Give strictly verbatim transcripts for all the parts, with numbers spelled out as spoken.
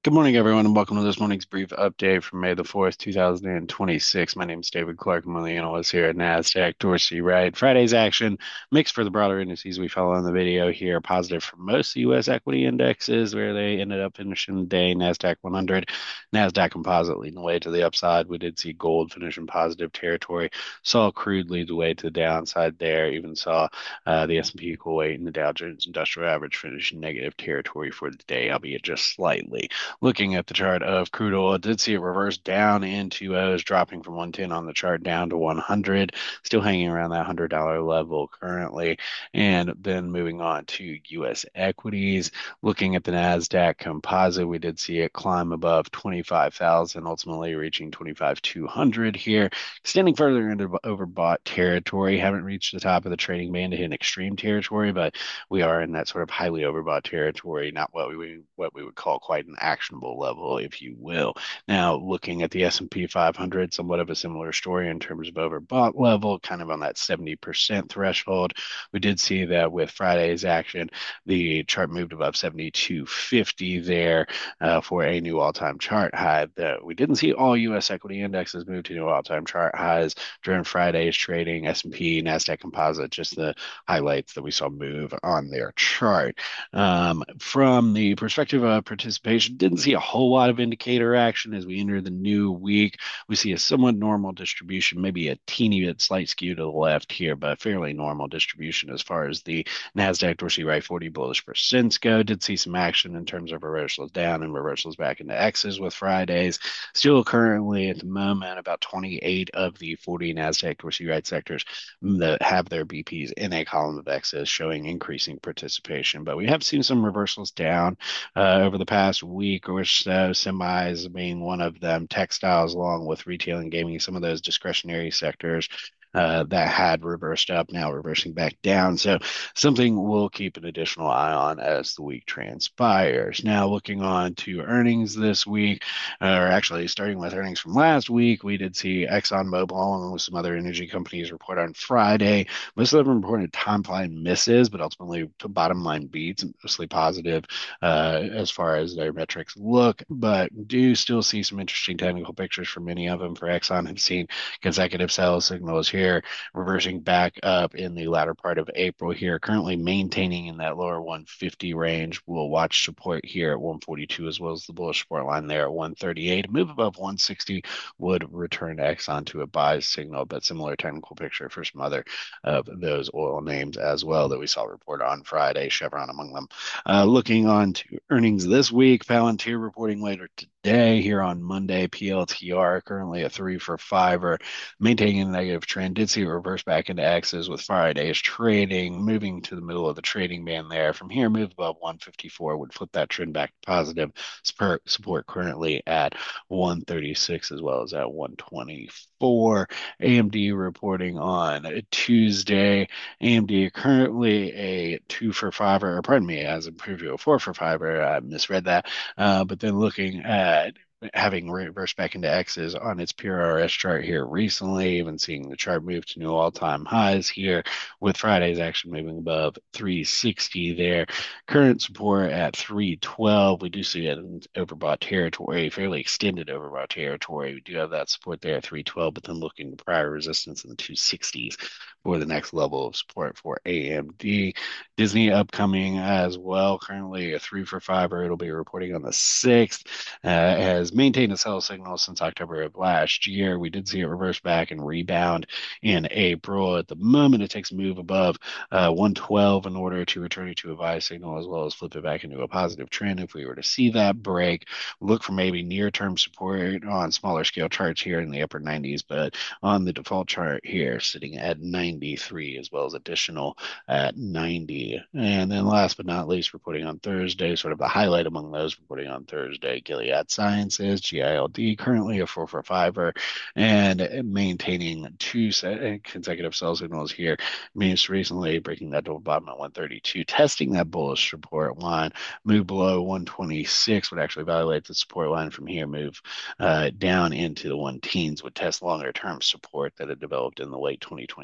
Good morning, everyone, and welcome to this morning's brief update from May the fourth, two thousand twenty-six. My name is David Clark. I'm one of the analysts here at NASDAQ. Dorsey, right? Friday's action mixed for the broader indices we follow in the video here. Positive for most U S equity indexes, where they ended up finishing the day. NASDAQ one hundred, NASDAQ Composite leading the way to the upside. We did see gold finish in positive territory. Saw crude lead the way to the downside there. Even saw uh, the S and P equal weight and the Dow Jones Industrial Average finish in negative territory for the day, albeit just slightly. Looking at the chart of crude oil, it did see it reverse down into O's, dropping from one ten on the chart down to one hundred, still hanging around that one hundred dollar level currently. And then moving on to U S equities, looking at the NASDAQ composite, we did see it climb above twenty-five thousand, ultimately reaching twenty-five two hundred here, extending further into overbought territory. Haven't reached the top of the trading band to hit extreme territory, but we are in that sort of highly overbought territory, not what we what we would call quite an actionable level, if you will. Now, looking at the S and P five hundred, somewhat of a similar story in terms of overbought level, kind of on that seventy percent threshold. We did see that with Friday's action, the chart moved above seventy-two fifty there uh, for a new all-time chart high. The, we didn't see all U S equity indexes move to new all-time chart highs during Friday's trading. S and P, NASDAQ Composite, just the highlights that we saw move on their chart. Um, from the perspective of participation, didn't see a whole lot of indicator action as we enter the new week. We see a somewhat normal distribution, maybe a teeny bit slight skew to the left here, but fairly normal distribution as far as the NASDAQ Dorsey Wright forty bullish percents go. Did see some action in terms of reversals down and reversals back into X's with Fridays. Still currently at the moment about twenty-eight of the forty NASDAQ Dorsey Wright sectors that have their B Ps in a column of X's showing increasing participation. But we have seen some reversals down uh, over the past week or so, semis being one of them, textiles along with retail and gaming, some of those discretionary sectors uh, that had reversed up, now reversing back down. So something we'll keep an additional eye on as the week transpires. Now, looking on to earnings this week, or actually starting with earnings from last week, we did see ExxonMobil along with some other energy companies report on Friday. Most of them reported top line misses, but ultimately to bottom line beats, mostly positive uh, as far as their metrics look. But do still see some interesting technical pictures for many of them. For Exxon, have seen consecutive sell signals here, reversing back up in the latter part of April here, currently maintaining in that lower one fifty range. We'll watch support here at one forty-two as well as the bullish support line there at one thirty-eight. Move above one sixty would return Exxon to a buy signal, but similar technical picture for some other of those oil names as well that we saw report on Friday, Chevron among them. Uh, looking on to earnings this week, Palantir reporting later today here on Monday. P L T R currently a three for five or maintaining a negative trend. Did see a reverse back into X's with Friday's trading, moving to the middle of the trading band there. From here, move above one fifty-four would flip that trend back to positive. Support, support currently at one thirty-six as well as at one twenty-four. A M D reporting on Tuesday. A M D currently a two for five, or pardon me, as a preview a four for five, or I misread that. Uh, but then looking at having reversed back into X's on its P R S chart here recently, even seeing the chart move to new all-time highs here with Friday's action moving above three sixty there. Current support at three twelve. We do see it in overbought territory, fairly extended overbought territory. We do have that support there at three twelve, but then looking to prior resistance in the two sixties for the next level of support for A M D. Disney upcoming as well, currently a three for five, or it'll be reporting on the sixth, uh, has maintained a sell signal since October of last year. We did see it reverse back and rebound in April. At the moment, it takes a move above uh, one twelve in order to return it to a buy signal, as well as flip it back into a positive trend. If we were to see that break, look for maybe near-term support on smaller scale charts here in the upper nineties, but on the default chart here, sitting at ninety-three, as well as additional at ninety. And then last but not least, reporting on Thursday, sort of the highlight among those reporting on Thursday, Gilead Sciences, G I L D, currently a four for fiver and maintaining two consecutive sell signals here. Most recently breaking that double bottom at one thirty-two, testing that bullish support line, move below one twenty-six would actually violate the support line. From here, move uh, down into the one teens would test longer term support that had developed in the late twenty twenty-five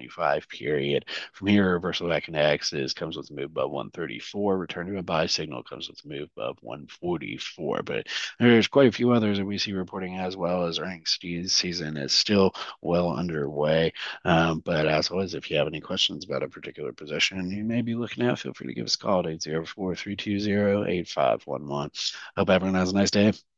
five period. From here, reversal back into X's comes with a move above one thirty-four. Return to a buy signal comes with a move above one forty-four. But there's quite a few others that we see reporting as well as earnings season is still well underway. Um, but as always, if you have any questions about a particular position you may be looking at, feel free to give us a call at eight zero four, three two zero, eight five one one. Hope everyone has a nice day.